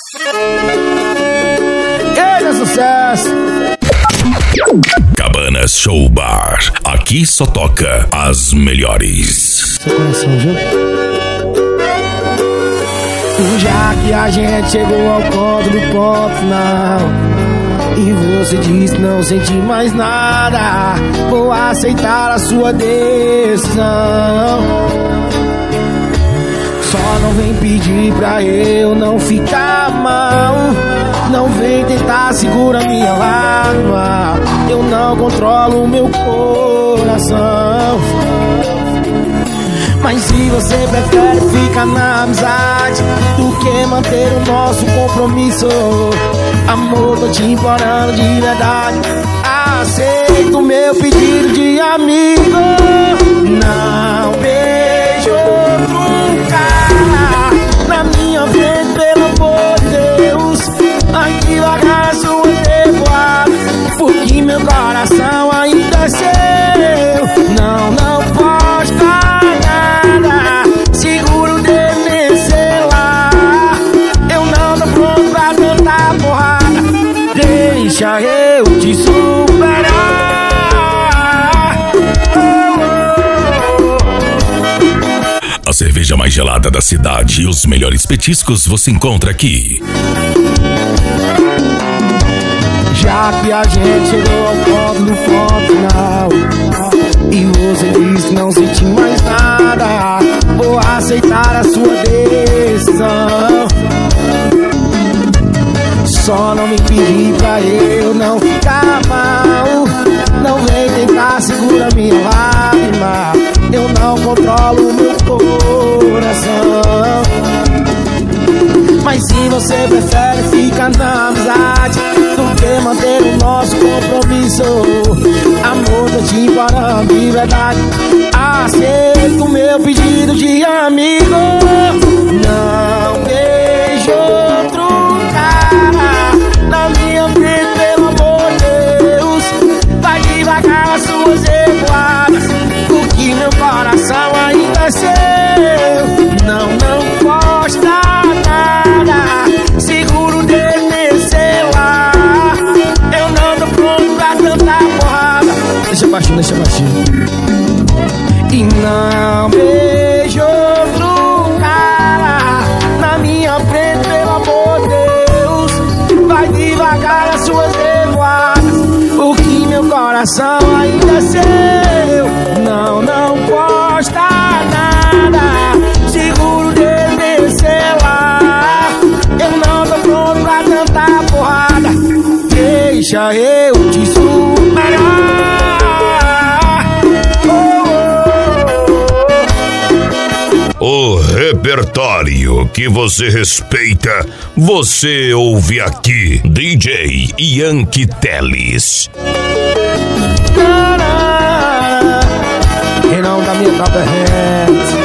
É sucesso. Cabanas Show Bar. Aqui só toca as melhores. Seu coração, viu? Já que a gente chegou ao ponto do ponto final e você diz que não sente mais nada, vou aceitar a sua decisão. Só não vem pedir pra eu não ficar mal, não vem tentar segurar minha lágrima. Eu não controlo o meu coração. Mas se você prefere ficar na amizade do que manter o nosso compromisso, amor, tô te implorando de verdade, aceita o meu pedido de amigo. Não vejo outro cara na minha frente, pelo amor de Deus. Ai, devagar a sua revoada, porque meu coração ainda é seu. Não posso dar nada, seguro de meu celular. Eu não tô pronto pra cantar porrada, deixa eu te superar. A cerveja mais gelada da cidade e os melhores petiscos você encontra aqui. Já que a gente chegou ao ponto do ponto final e você diz que não sente mais nada, vou aceitar a sua decisão. Só não me pedir pra eu não ficar mal, não vem tentar segurar minha lágrima. Eu não controlo o meu coração. Mas se você prefere ficar na amizade do que manter o nosso compromisso, amor, tô te implorando de verdade, aceita o meu pedido de amigo. Não vejo outro cara na minha frente, pelo amor de Deus. Vai devagar as suas revoadas, porque meu coração ainda é seu. Não posso dar nada, seguro de meu celular. Eu não tô pronto pra cantar porrada. Deixa baixinho. E não vejo outro cara na minha frente, pelo amor de Deus. Vai devagar as suas revoadas, porque meu coração ainda é seu. Não posso dar nada, seguro de meu celular. Eu não tô pronto pra cantar porrada, deixa eu te superar. O repertório que você respeita, você ouve aqui. DJ Yankee Teles. Quem não dá minha top hands.